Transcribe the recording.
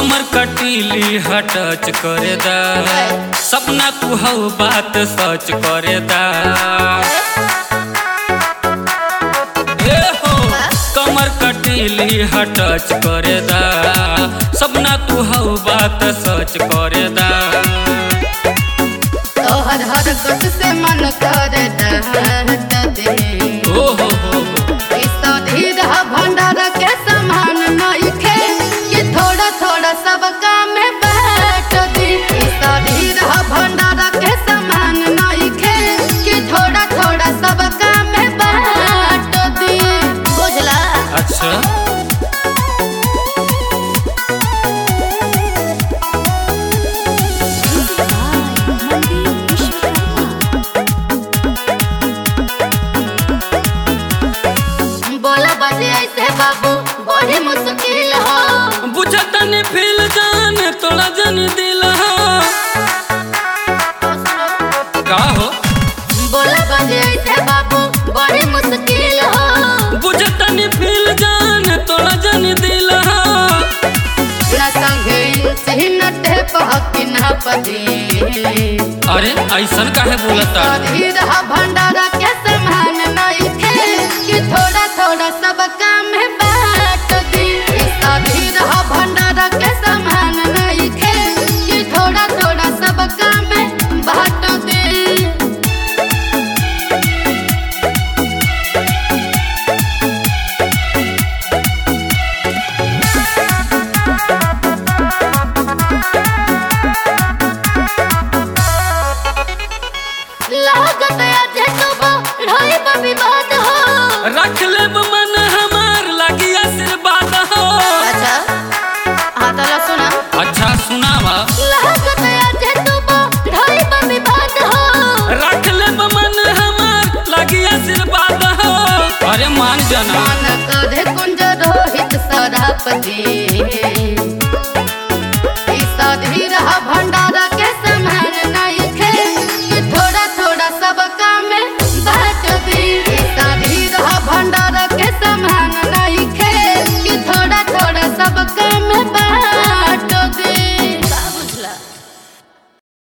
कमर कटीली हटच करे दा, सपना तू हऊ बात सच करे दा। कमर कटीली हटच करे दा, सपना तू हऊ बात सच करे दा। तोहर हरकत से मन करे भंडार के समान नइखे कि थोड़ा थोड़ा सब काम में बैठ दी। भंडार के समान नइखे कि थोड़ा थोड़ा सब काम में बैठ दी। बुझला? अच्छा ऐसे बाबू बड़ी मुश्किल हो, बुझतनी फील जान तोड़ा जन दिल हो। का हो बोला बजे ऐसे बाबू बड़ी मुश्किल हो, बुझतनी फील जान तोड़ा जन दिल हो। ना संगे सिहन टेप हकी ना पदी। अरे ऐसन काहे बोलता? भंडार के समान नइखे कि थोड़ा थोड़ा सब काम में बांट दी। भंडार के समान नइखे कि थोड़ा थोड़ा सब काम में बांट दी। लागत आज सुबह ढोई पर विवाद हो, रख ले मन हमार लगी आशीर्वाद हो। अच्छा हाँ तो सुना। अच्छा सुनावा। लागत आज सुबह ढोई पर विवाद हो, रख ले मन हमार लगी आशीर्वाद हो। अरे मान जाना मान कदे कुंज रोहित सरापति।